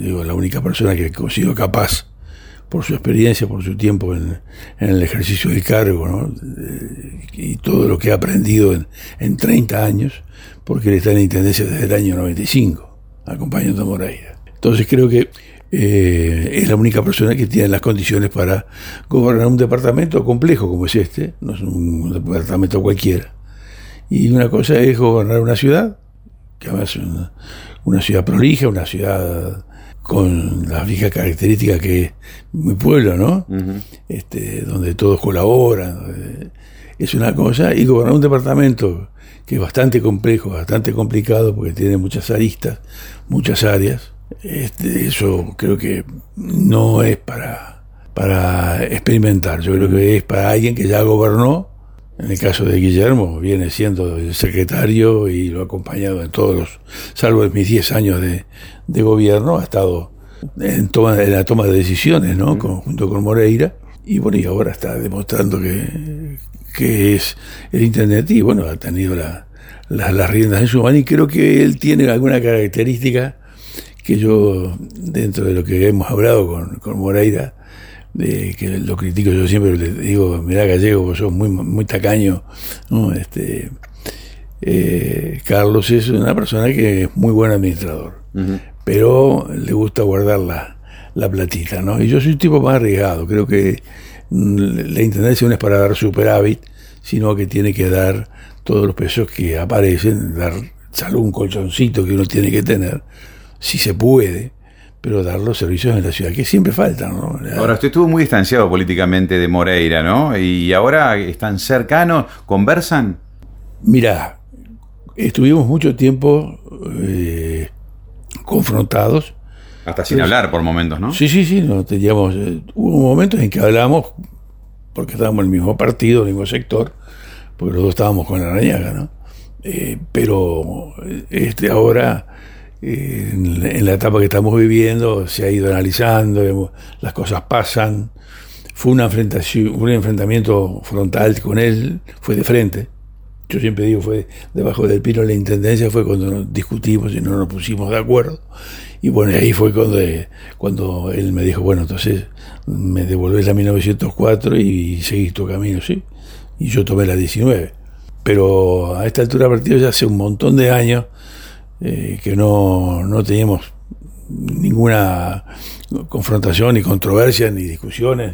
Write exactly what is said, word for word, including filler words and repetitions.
digo, la única persona que considero capaz, por su experiencia, por su tiempo en, en el ejercicio del cargo, ¿no? Y todo lo que ha aprendido en, en treinta años, porque él está en la Intendencia desde el año noventa y cinco, acompañando a Moreira. Entonces creo que eh, es la única persona que tiene las condiciones para gobernar un departamento complejo como es este, no es un departamento cualquiera. Y una cosa es gobernar una ciudad, que además es una, una ciudad prolija, una ciudad con las viejas características que es mi pueblo, ¿no? Uh-huh. Este, donde todos colaboran, donde es una cosa, y gobernar un departamento que es bastante complejo, bastante complicado, porque tiene muchas aristas, muchas áreas. Este, eso creo que no es para, para experimentar, yo creo que es para alguien que ya gobernó. En el caso de Guillermo, viene siendo el secretario y lo ha acompañado en todos los, salvo en mis diez años de, de gobierno, ha estado en, toma, en la toma de decisiones, ¿no? Uh-huh. Con, junto con Moreira. Y bueno, y ahora está demostrando que, que es el intendente y bueno, ha tenido la, la, las riendas en su mano y creo que él tiene alguna característica que yo, dentro de lo que hemos hablado con, con Moreira, de que lo critico, yo siempre le digo, mirá Gallego, vos sos muy, muy tacaño, ¿no? Este, eh, Carlos es una persona que es muy buen administrador, uh-huh. pero le gusta guardar la, la platita, ¿no? Y yo soy un tipo más arriesgado, creo que la intendencia no es para dar superávit, sino que tiene que dar todos los pesos que aparecen, dar salvo un colchoncito que uno tiene que tener, si se puede, pero dar los servicios en la ciudad, que siempre faltan, ¿no? Ahora, usted estuvo muy distanciado políticamente de Moreira, ¿no? Y ahora están cercanos, ¿conversan? Mirá, estuvimos mucho tiempo eh, confrontados. Hasta sin pues, hablar por momentos, ¿no? Sí, sí, sí, no, teníamos, eh, hubo momentos en que hablamos, porque estábamos en el mismo partido, en el mismo sector, porque los dos estábamos con la Larrañaga, ¿no? Eh, pero este ahora... En, en la etapa que estamos viviendo se ha ido analizando, las cosas pasan, fue una enfrentación, un enfrentamiento frontal con él, fue de frente, yo siempre digo fue debajo del pino de la intendencia, fue cuando nos discutimos y no nos pusimos de acuerdo, y bueno, ahí fue cuando, cuando él me dijo, bueno, entonces me devolvés la mil novecientos cuatro y seguís tu camino, sí, y yo tomé la diecinueve, pero a esta altura del partido ya hace un montón de años Eh, que no, no teníamos ninguna confrontación, ni controversia, ni discusiones,